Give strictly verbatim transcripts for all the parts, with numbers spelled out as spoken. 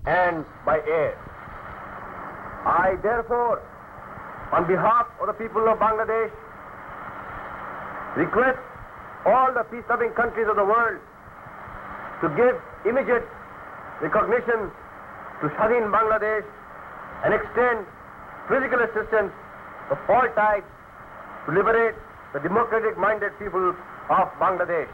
and by air. I therefore, on behalf of the people of Bangladesh, request all the peace-loving countries of the world to give immediate recognition to Shadhin Bangladesh and extend physical assistance of all types to liberate the democratic-minded people of Bangladesh.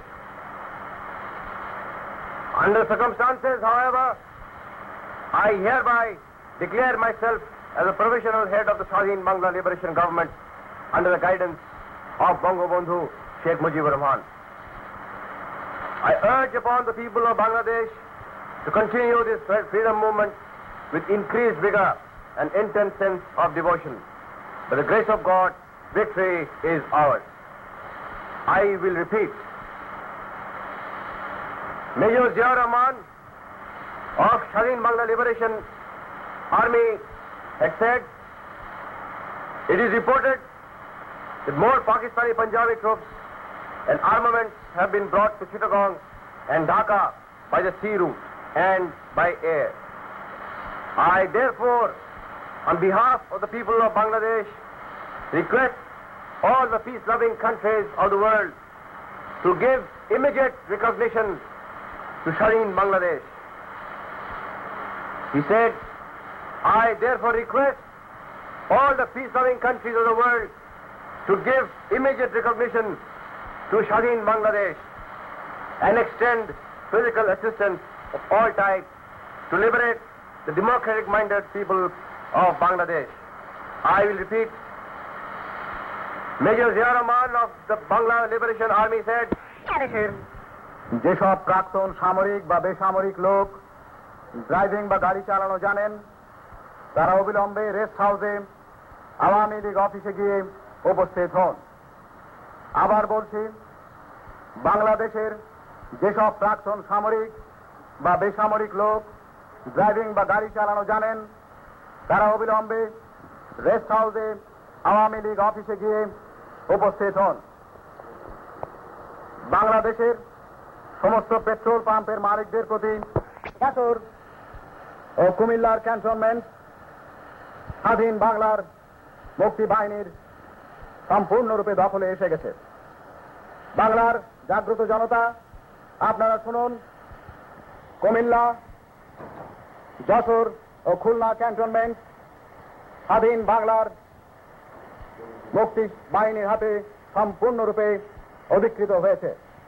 Under circumstances, however, I hereby declare myself as a provisional head of the Shadhin Bangla Liberation Government under the guidance of Bangabandhu Sheikh Mujibur Rahman. I urge upon the people of Bangladesh to continue this freedom movement with increased vigor and intense sense of devotion. By the grace of God, victory is ours. I will repeat. Major Ziaur Rahman of Shadhin Bangla Liberation Army had said, it is reported that more Pakistani Punjabi troops and armaments have been brought to Chittagong and Dhaka by the sea route and by air. I therefore, on behalf of the people of Bangladesh, request all the peace-loving countries of the world to give immediate recognition to Shadhin Bangladesh. He said, I therefore request all the peace-loving countries of the world to give immediate recognition to Shadhin Bangladesh and extend physical assistance of all types to liberate the democratic-minded people of Bangladesh. I will repeat. Major Ziaur Rahman of the Bangla Liberation Army said, যেসব প্রাক্তন সামরিক বা বেসামরিক লোক driving বা গাড়ি চালানো জানেন তারা অবিলম্বে রেস্ট হাউসে আওয়ামী লীগ অফিসে গিয়ে উপস্থিত হন। আবার বলছি, বাংলাদেশের যেসব প্রাক্তন সামরিক বা বেসামরিক লোক ড্রাইভিং বা গাড়ি চালানো জানেন তারা অবিলম্বে রেস্ট হাউসে আওয়ামী লীগ অফিসে গিয়ে উপস্থিত হন। বাংলাদেশের সমস্ত পেট্রোল পাম্পের মালিকদের প্রতি যশোর ও কুমিল্লার ক্যান্টনমেন্ট স্বাধীন বাংলার মুক্তি বাহিনীর সম্পূর্ণরূপে দখলে এসে গেছে। বাংলার জাগ্রত জনতা, আপনারা শুনুন, কুমিল্লা, যশোর ও খুলনা ক্যান্টনমেন্ট স্বাধীন বাংলার মুক্তি বাহিনীর হাতে সম্পূর্ণরূপে অধিকৃত হয়েছে।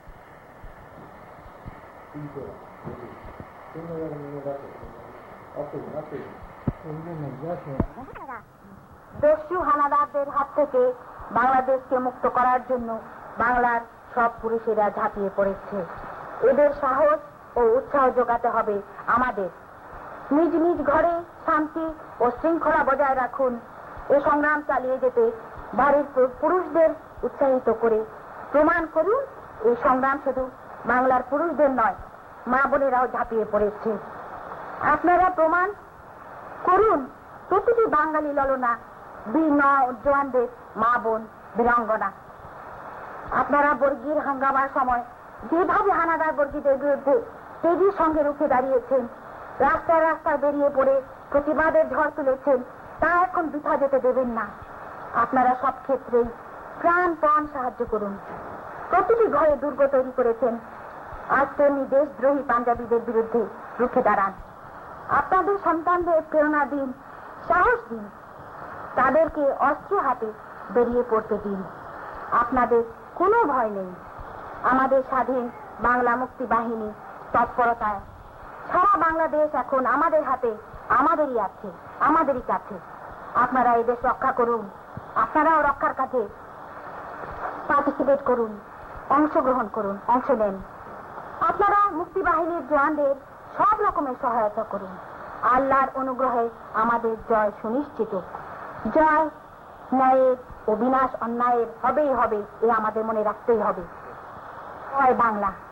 দস্যু হানাদারদের হাত থেকে বাংলাদেশকে মুক্ত করার জন্য বাংলার সব পুরুষেরা ঝাঁপিয়ে পড়েছে। এদের সাহস ও উৎসাহ যোগাতে হবে আমাদের। নিজ নিজ ঘরে শান্তি ও শৃঙ্খলা বজায় রাখুন। এ সংগ্রাম চালিয়ে যেতে বাড়ির পুরুষদের উৎসাহিত করে প্রমাণ করুন এই সংগ্রাম শুধু বাংলার পুরুষদের নয়, মা বোনেরাও ঝাঁপিয়ে পড়েছে। আপনারা প্রমাণ করুন প্রতিটি বাঙালি ললনা বীর জওয়ানদের মা বোন বীরাঙ্গনা। আপনারা বর্গীর হাঙ্গামার সময় যেভাবে হানাদার বর্গীদের বিরুদ্ধে তেজির সঙ্গে রুখে দাঁড়িয়েছেন, রাস্তায় রাস্তায় বেরিয়ে পড়ে প্রতিবাদের ঝড় তুলেছেন, তা এখন বৃথা যেতে দেবেন না। আপনারা সব ক্ষেত্রেই প্রাণপণ সাহায্য করুন। প্রতিটি ঘরে দুর্গ তৈরি করেছেন, আজ তেমনি দেশদ্রোহী পাঞ্জাবিদের বিরুদ্ধে রুখে দাঁড়ান। আপনাদের সন্তানদের প্রেরণা দিন, সাহস দিন, তাদেরকে অস্ত্র হাতে বেরিয়ে পড়তে দিন। আপনাদের কোনো ভয় নেই। আমাদের স্বাধীন বাংলা মুক্তি বাহিনী তৎপরতায় সারা বাংলাদেশ এখন আমাদের হাতে, আমাদেরই আছে, আমাদেরই কাছে। আপনারা এই দেশ রক্ষা করুন, আপনারাও রক্ষার কাজে পার্টিসিপেট করুন, অংশগ্রহণ করুন, অংশ নেন। আপনারা মুক্তি বাহিনীর জওয়ানদের সব রকমের সহায়তা করুন। আল্লাহর অনুগ্রহে আমাদের জয় সুনিশ্চিত। জয় ন্যায়ের ও বিনাশ অন্যায়ের হবেই হবে, এ আমাদের মনে রাখতেই হবে। জয় বাংলা।